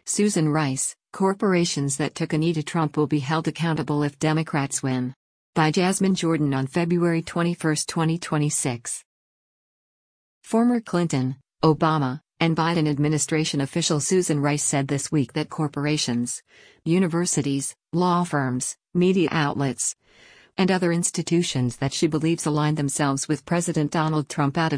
Susan Rice, corporations that took Anita Trump will be held accountable if Democrats win. By Jasmine Jordan on February 21, 2026. Former Clinton, Obama, and Biden administration official Susan Rice said this week that corporations, universities, law firms, media outlets, and other institutions that she believes align themselves with President Donald Trump out of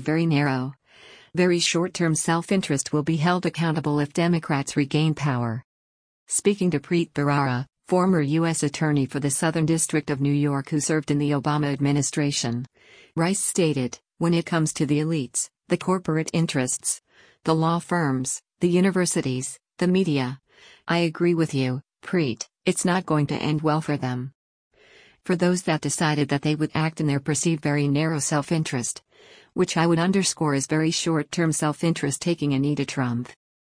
very short-term self-interest will be held accountable if Democrats regain power. Speaking to Preet Bharara, former U.S. Attorney for the Southern District of New York who served in the Obama administration, Rice stated, "When it comes to the elites, the corporate interests, the law firms, the universities, the media, I agree with you, Preet, it's not going to end well for them. For those that decided that they would act in their perceived very narrow self-interest, which I would underscore is very short-term self-interest taking Anita Trump."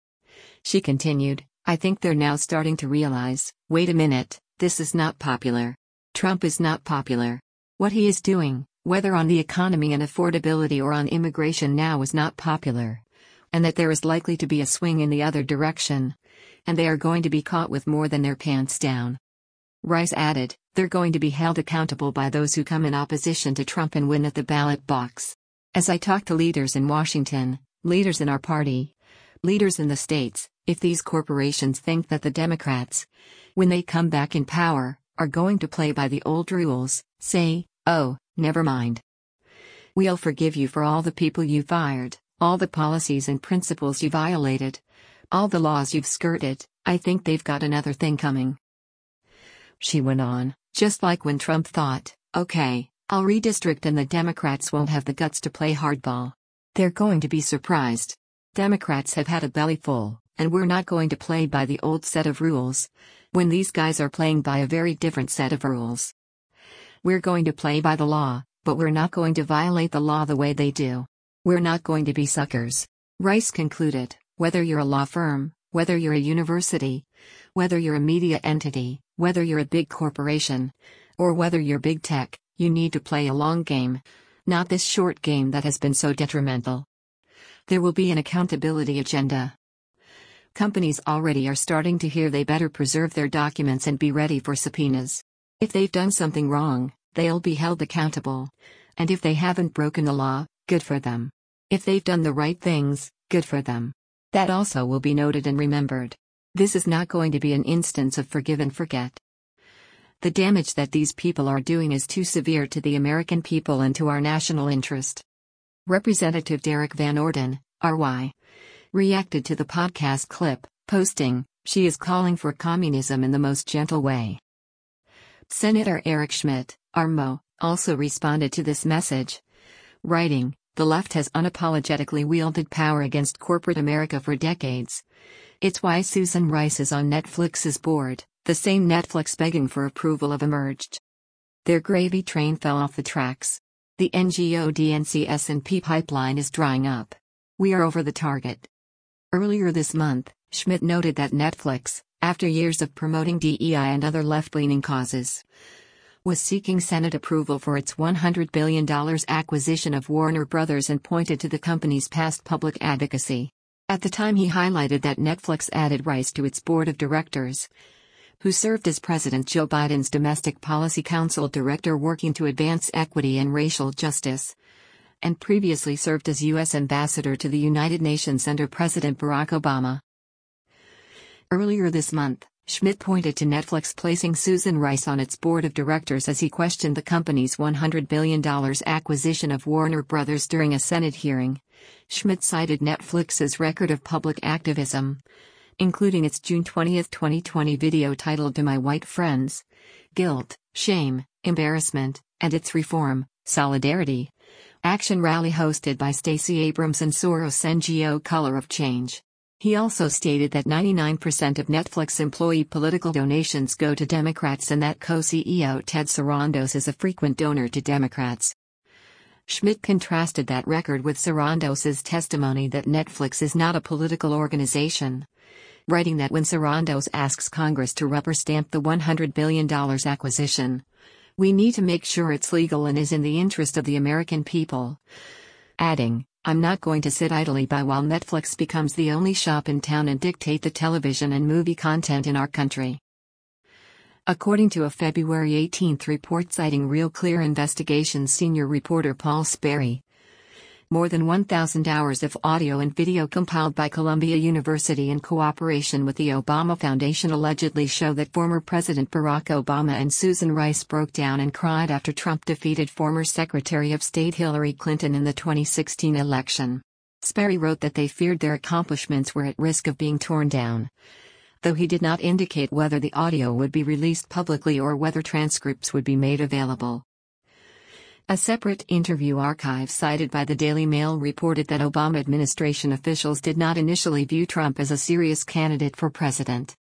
She continued, "I think they're now starting to realize, wait a minute, this is not popular. Trump is not popular. What he is doing, whether on the economy and affordability or on immigration now, is not popular. And that there is likely to be a swing in the other direction. And they are going to be caught with more than their pants down." Rice added, "They're going to be held accountable by those who come in opposition to Trump and win at the ballot box. As I talk to leaders in Washington, leaders in our party, leaders in the states, if these corporations think that the Democrats, when they come back in power, are going to play by the old rules, say, oh, never mind. We'll forgive you for all the people you fired, all the policies and principles you violated, all the laws you've skirted, I think they've got another thing coming." She went on, "Just like when Trump thought, okay, I'll redistrict and the Democrats won't have the guts to play hardball. They're going to be surprised. Democrats have had a belly full, and we're not going to play by the old set of rules, when these guys are playing by a very different set of rules. We're going to play by the law, but we're not going to violate the law the way they do. We're not going to be suckers." Rice concluded, "Whether you're a law firm, whether you're a university, whether you're a media entity, whether you're a big corporation, or whether you're big tech, you need to play a long game, not this short game that has been so detrimental. There will be an accountability agenda. Companies already are starting to hear they better preserve their documents and be ready for subpoenas. If they've done something wrong, they'll be held accountable. And if they haven't broken the law, good for them. If they've done the right things, good for them. That also will be noted and remembered. This is not going to be an instance of forgive and forget. The damage that these people are doing is too severe to the American people and to our national interest." Representative Derek Van Orden, RY, reacted to the podcast clip, posting, "She is calling for communism in the most gentle way." Senator Eric Schmidt, RMO, also responded to this message, writing, "The left has unapologetically wielded power against corporate America for decades. It's why Susan Rice is on Netflix's board, the same Netflix begging for approval of Emerged. Their gravy train fell off the tracks. The NGO DNC S&P pipeline is drying up. We are over the target." Earlier this month, Schmidt noted that Netflix, after years of promoting DEI and other left-leaning causes, was seeking Senate approval for its $100 billion acquisition of Warner Brothers and pointed to the company's past public advocacy. At the time, he highlighted that Netflix added Rice to its board of directors, who served as President Joe Biden's Domestic Policy Council Director working to advance equity and racial justice, and previously served as U.S. Ambassador to the United Nations under President Barack Obama. Earlier this month, Schmidt pointed to Netflix placing Susan Rice on its board of directors as he questioned the company's $100 billion acquisition of Warner Brothers during a Senate hearing. Schmidt cited Netflix's record of public activism, including its June 20, 2020 video titled "To My White Friends," guilt, shame, embarrassment, and its Reform, Solidarity action rally hosted by Stacey Abrams and Soros NGO Color of Change. He also stated that 99% of Netflix employee political donations go to Democrats and that co-CEO Ted Sarandos is a frequent donor to Democrats. Schmidt contrasted that record with Sarandos's testimony that Netflix is not a political organization, writing that when Sarandos asks Congress to rubber stamp the $100 billion acquisition, "We need to make sure it's legal and is in the interest of the American people," adding, I'm not going to sit idly by while Netflix becomes the only shop in town and dictate the television and movie content in our country. According to a February 18 report citing Real Clear Investigations senior reporter Paul Sperry, more than 1,000 hours of audio and video compiled by Columbia University in cooperation with the Obama Foundation allegedly show that former President Barack Obama and Susan Rice broke down and cried after Trump defeated former Secretary of State Hillary Clinton in the 2016 election. Sperry wrote that they feared their accomplishments were at risk of being torn down, though he did not indicate whether the audio would be released publicly or whether transcripts would be made available. A separate interview archive cited by the Daily Mail reported that Obama administration officials did not initially view Trump as a serious candidate for president.